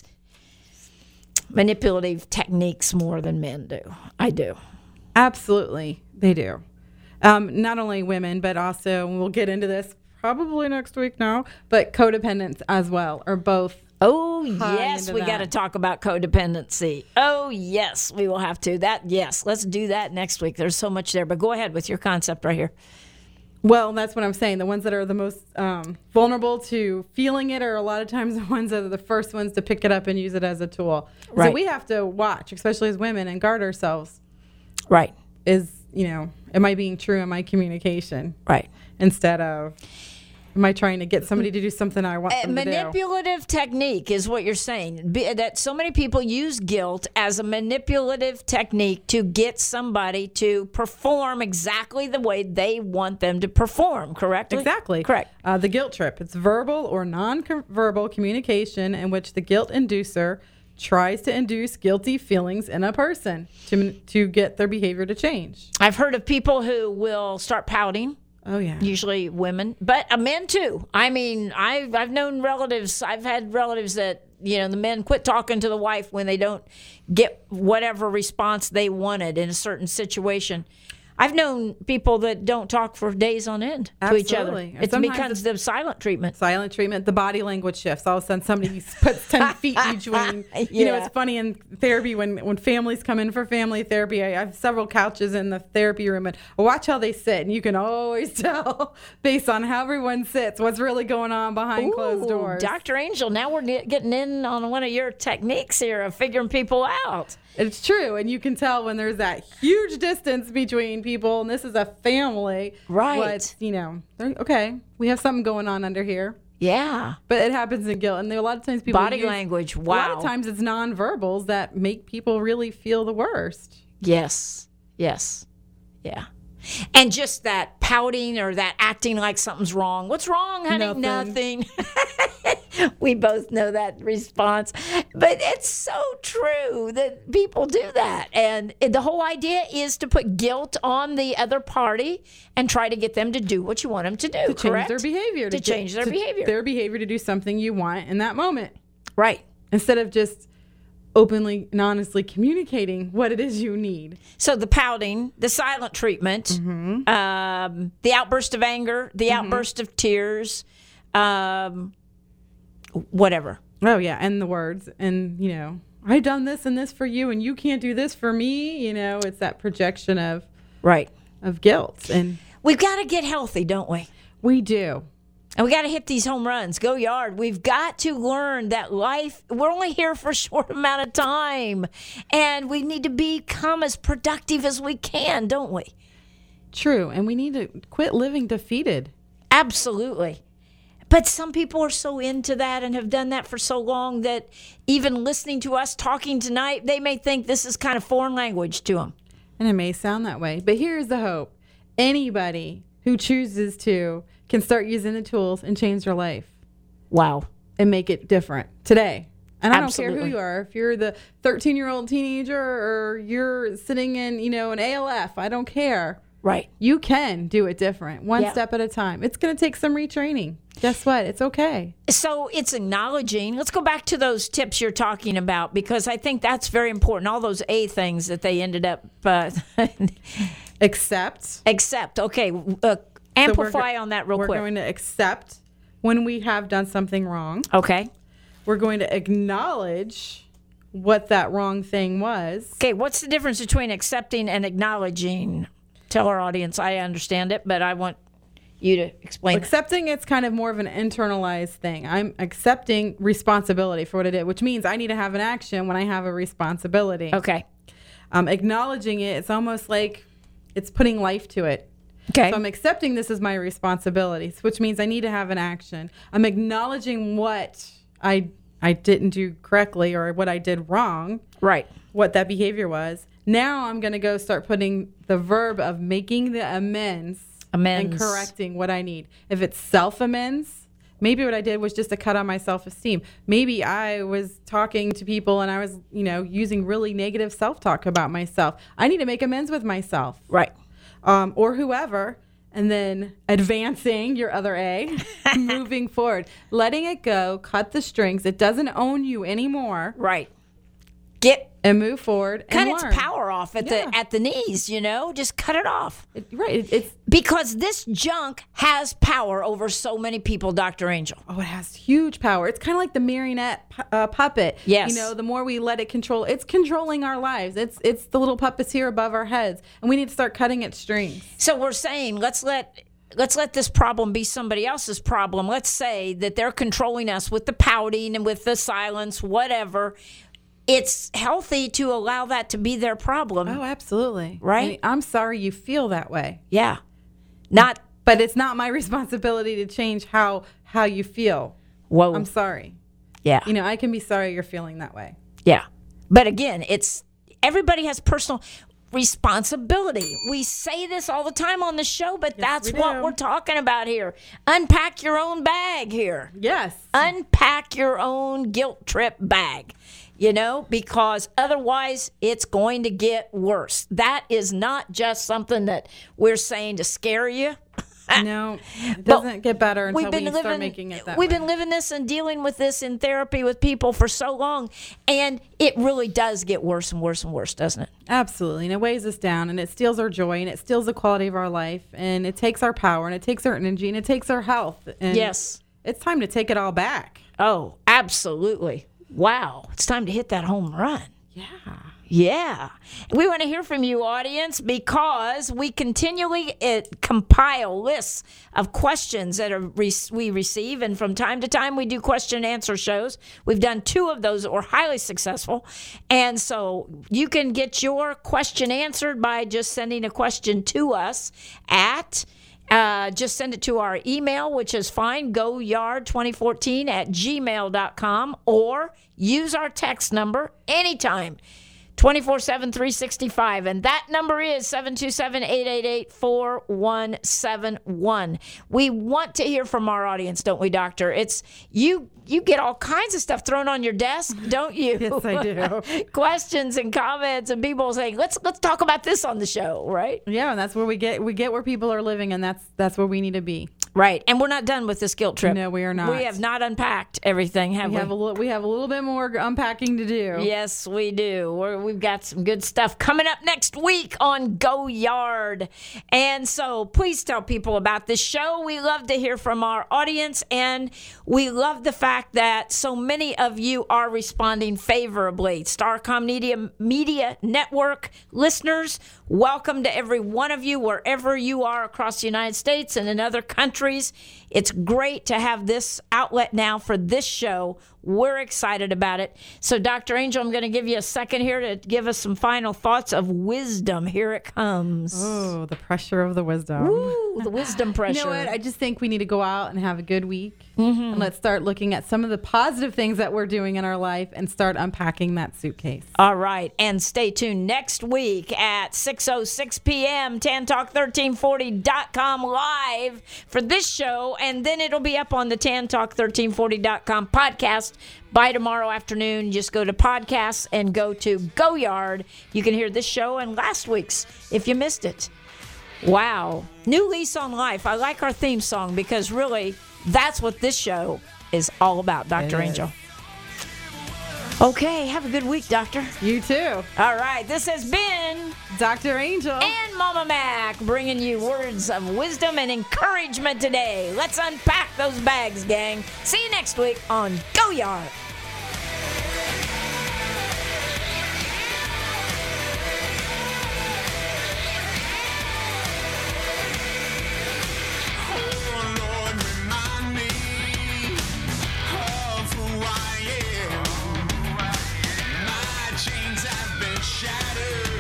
manipulative techniques more than men do. I do. Absolutely, they do. Not only women, but also, and we'll get into this probably next week now, but codependents as well are both. Oh, high yes, into we that. got to talk about codependency. Oh, yes, we will have to. Yes, let's do that next week. There's so much there, but go ahead with your concept right here. Well, that's what I'm saying. The ones that are the most vulnerable to feeling it are a lot of times the ones that are the first ones to pick it up and use it as a tool. Right. So we have to watch, especially as women, and guard ourselves. Right. Am I being true in my communication? Right. Instead of, am I trying to get somebody to do something I want them to do? Manipulative technique is what you're saying. That so many people use guilt as a manipulative technique to get somebody to perform exactly the way they want them to perform, correct? Exactly. Correct. The guilt trip. It's verbal or non-verbal communication in which the guilt inducer tries to induce guilty feelings in a person to get their behavior to change. I've heard of people who will start pouting. Oh, yeah. Usually women, but men too. I mean, I've known relatives. I've had relatives that, the men quit talking to the wife when they don't get whatever response they wanted in a certain situation. I've known people that don't talk for days on end to each other. Absolutely. It Sometimes becomes the silent treatment. Silent treatment, the body language shifts. All of a sudden, somebody puts 10 feet between. It's funny in therapy when families come in for family therapy. I have several couches in the therapy room, and I watch how they sit, and you can always tell based on how everyone sits what's really going on behind closed doors. Dr. Angel, now we're getting in on one of your techniques here of figuring people out. It's true, and you can tell when there's that huge distance between people, and this is a family. Right. Okay, we have something going on under here. Yeah. But it happens in guilt, and there are a lot of times people Body language, wow. A lot of times it's nonverbals that make people really feel the worst. Yes. Yeah. And just that pouting or that acting like something's wrong. What's wrong, honey? Nothing. We both know that response. But it's so true that people do that. And the whole idea is to put guilt on the other party and try to get them to do what you want them to do, Change their behavior. To change their behavior. Their behavior to do something you want in that moment. Right. Instead of just openly and honestly communicating what it is you need. So the pouting, the silent treatment, the outburst of anger, the outburst of tears, whatever. Oh, yeah, and the words. And, I've done this and this for you, and you can't do this for me. It's that projection of guilt. And we've got to get healthy, don't we? We do. And we got to hit these home runs, go yard. We've got to learn that life, we're only here for a short amount of time. And we need to become as productive as we can, don't we? True. And we need to quit living defeated. Absolutely. But some people are so into that and have done that for so long that even listening to us talking tonight, they may think this is kind of foreign language to them. And it may sound that way. But here's the hope. Anybody who chooses to can start using the tools and change their life. Wow. And make it different today. And I Absolutely. don't care who you are. If you're the 13-year-old teenager or you're sitting in, an ALF, I don't care. Right. You can do it different, one step at a time. It's going to take some retraining. Guess what? It's okay. So it's acknowledging. Let's go back to those tips you're talking about, because I think that's very important. All those A things that they ended up... Accept. Okay. Amplify on that real quick. We're going to accept when we have done something wrong. Okay. We're going to acknowledge what that wrong thing was. Okay. What's the difference between accepting and acknowledging? Tell our audience. I understand it, but I want you to explain. Accepting, it's kind of more of an internalized thing. I'm accepting responsibility for what I did, which means I need to have an action when I have a responsibility. Okay. Acknowledging it, it's almost like it's putting life to it. Okay. So I'm accepting this as my responsibility, which means I need to have an action. I'm acknowledging what I didn't do correctly or what I did wrong. Right. What that behavior was. Now I'm going to go start putting the verb of making the amends. Amends. and correcting what I need. If it's self-amends, maybe what I did was just a cut on my self-esteem. Maybe I was talking to people and I was, using really negative self-talk about myself. I need to make amends with myself. Right. Or whoever. And then advancing, your other A, moving forward. Letting it go, cut the strings. It doesn't own you anymore. Right. And move forward and cut learn. its power off at the knees, just cut it off. It's because this junk has power over so many people, Dr. Angel. Oh, it has huge power. It's kind of like the marionette puppet. Yes. The more we let it control, it's controlling our lives. It's the little puppets here above our heads, and we need to start cutting its strings. So we're saying let's let this problem be somebody else's problem. Let's say that they're controlling us with the pouting and with the silence, whatever. It's healthy to allow that to be their problem. Oh, absolutely. Right? I'm sorry you feel that way. Yeah. But it's not my responsibility to change how you feel. Whoa. I'm sorry. Yeah. I can be sorry you're feeling that way. Yeah. But again, everybody has personal responsibility. We say this all the time on the show, but that's what we're talking about here. Unpack your own bag here. Yes. Unpack your own guilt trip bag. Because otherwise it's going to get worse. That is not just something that we're saying to scare you. No, it doesn't get better until we start making it that way. We've been living this and dealing with this in therapy with people for so long, and it really does get worse and worse and worse, doesn't it? Absolutely. And it weighs us down, and it steals our joy, and it steals the quality of our life, and it takes our power, and it takes our energy, and it takes our health. And yes. It's time to take it all back. Oh, absolutely. Wow. It's time to hit that home run. Yeah. We want to hear from you, audience, because we continually compile lists of questions that we receive. And from time to time, we do question and answer shows. We've done 2 of those that were highly successful. And so you can get your question answered by just sending a question to us at just send it to our email, which is fine, goyard2014@gmail.com, or use our text number anytime, 24/7, 365. And that number is 727-888-4171. We want to hear from our audience, don't we, Doctor? It's you get all kinds of stuff thrown on your desk, don't you? Yes, I do. Questions and comments and people saying, let's talk about this on the show, right? Yeah, and that's where we get where people are living, and that's where we need to be. Right. And we're not done with this guilt trip. No, we are not. We have not unpacked everything, have we? We have a little bit more unpacking to do. Yes, we do. We've got some good stuff coming up next week on Go Yard. And so please tell people about this show. We love to hear from our audience, and we love the fact that so many of you are responding favorably. Starcom Media Network listeners, welcome to every one of you, wherever you are across the United States and in other countries. It's great to have this outlet now for this show. We're excited about it. So, Dr. Angel, I'm going to give you a second here to give us some final thoughts of wisdom. Here it comes. Oh, the pressure of the wisdom. Ooh, the wisdom pressure. You know what? I just think we need to go out and have a good week. And let's start looking at some of the positive things that we're doing in our life and start unpacking that suitcase. All right. And stay tuned next week at 6:06 p.m. TanTalk1340.com live for this show. And then it'll be up on the TanTalk1340.com podcast by tomorrow afternoon. Just go to podcasts and go to Go Yard. You can hear this show and last week's if you missed it. Wow. New lease on life. I like our theme song because really that's what this show is all about, Dr. Angel. Okay, have a good week, Doctor. You too. All right, this has been Dr. Angel and Mama Mac bringing you words of wisdom and encouragement today. Let's unpack those bags, gang. See you next week on Go Yard. Chains have been shattered.